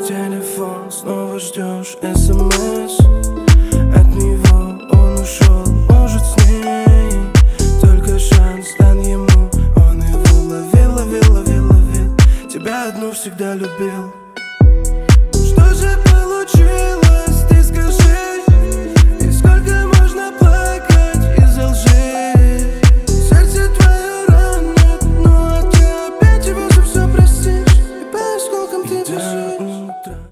телефон, снова ждешь СМС от него, он ушел, может с ней. Только шанс дан ему, он его ловил. Тебя одну всегда любил.